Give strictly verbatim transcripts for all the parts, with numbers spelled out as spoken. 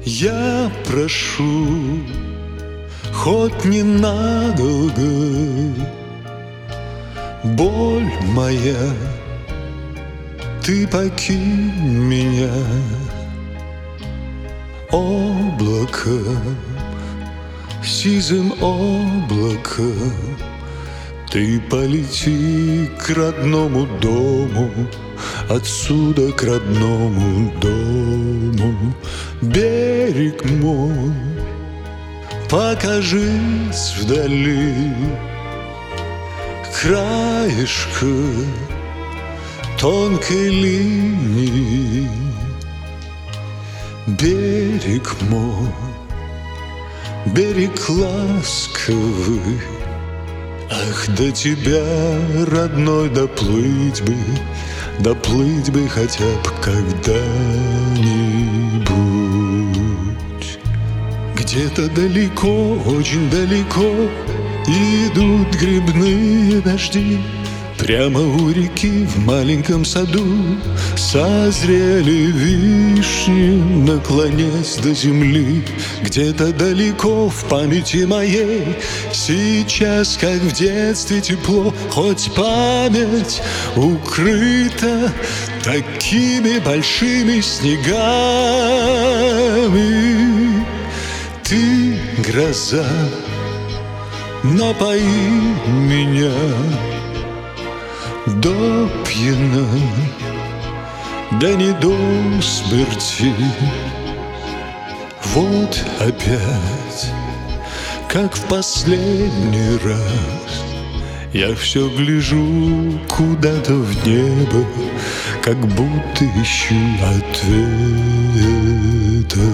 Я прошу, хоть ненадолго, боль моя, ты покинь меня. Облаком, сизым облаком ты полети к родному дому, отсюда к родному дому. Берег мой, покажись вдали, краешка тонкой линии. Берег мой, берег ласковый, ах, до тебя, родной, доплыть бы, доплыть бы хотя бы когда-нибудь. Где-то далеко, очень далеко идут грибные дожди. Прямо у реки в маленьком саду созрели вишни, наклонясь до земли. Где-то далеко в памяти моей сейчас, как в детстве, тепло, хоть память укрыта такими большими снегами. Ты, гроза, напои меня до пьяна, да не до смерти. Вот опять, как в последний раз, я все гляжу куда-то в небо, как будто ищу ответа.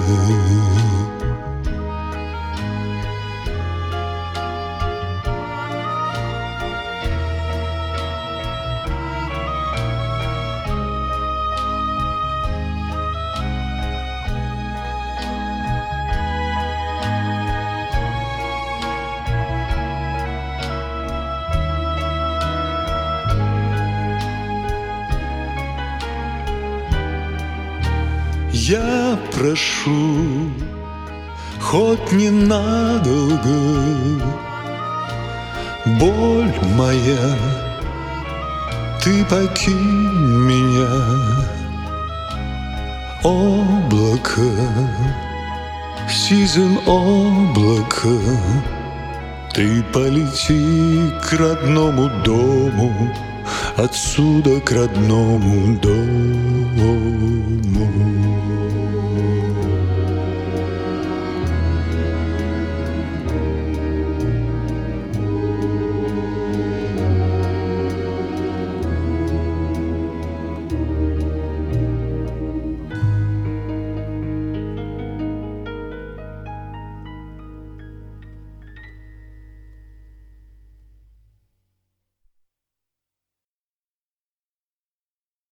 Я прошу, хоть ненадолго, боль моя, ты покинь меня. Облаком, сизым облаком ты полети к родному дому, отсюда к родному дому.